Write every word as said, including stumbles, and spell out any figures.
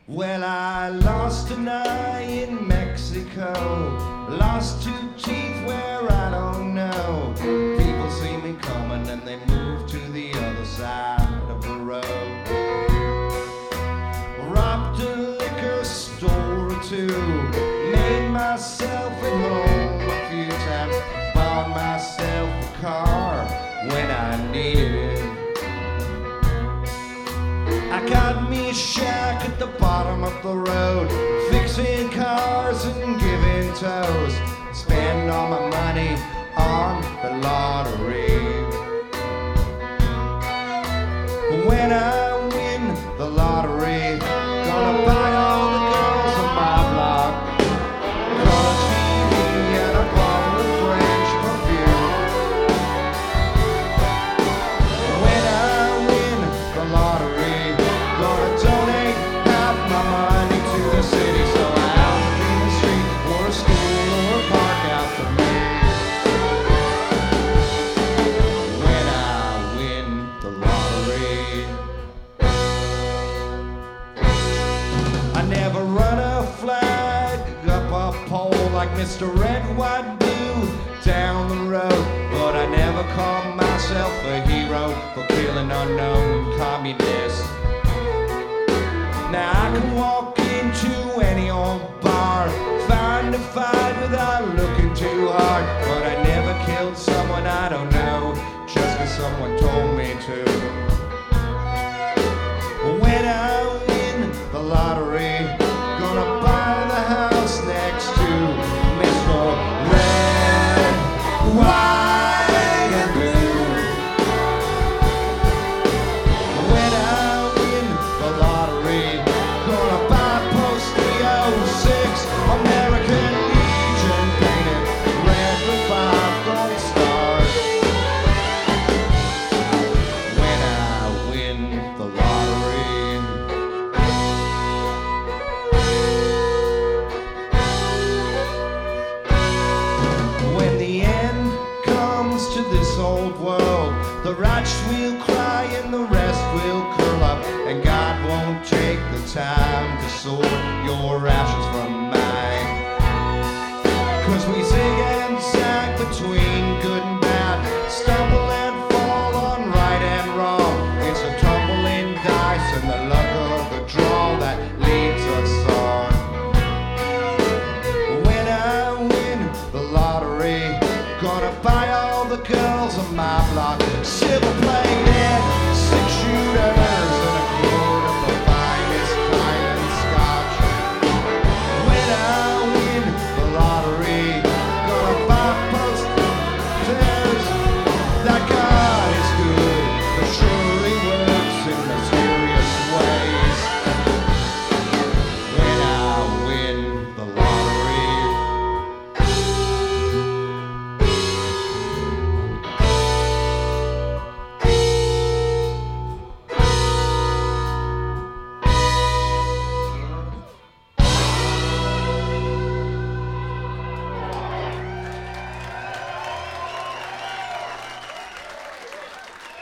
Well, I lost an eye in Mexico, lost two teeth where I don't know. People see me coming and they move to the other side of the road. Robbed a liquor store or two, made myself at home a few times, bought myself a car when I needed it. I got me a shack at the bottom of the road, fixing cars and giving toes, spending all my money on the lottery. When I win the lottery, gonna buy all the girls on my block, color T V and a bottle of French perfume. When I win the lottery, gonna donate half my money to the city, so I'll be in the street or a school or a park out for me. When I win the lottery, I never run a flag up a pole like Mister Red, White, Blue down the road, but I never call myself a hero for killing unknown communists. Now I can walk into any old bar, find a fight without looking too hard, but I never killed someone I don't know just 'cause someone told me to. When I win the lottery, gonna buy the house next to Mister Red, White, and Blue. When I win the lottery, gonna buy Post three oh six American Legion painted red with five gold stars. When I win the lottery, when the end comes to this old world, the righteous will cry and the rest will curl up, and God won't take the time to sort your ashes from mine. 'Cause we say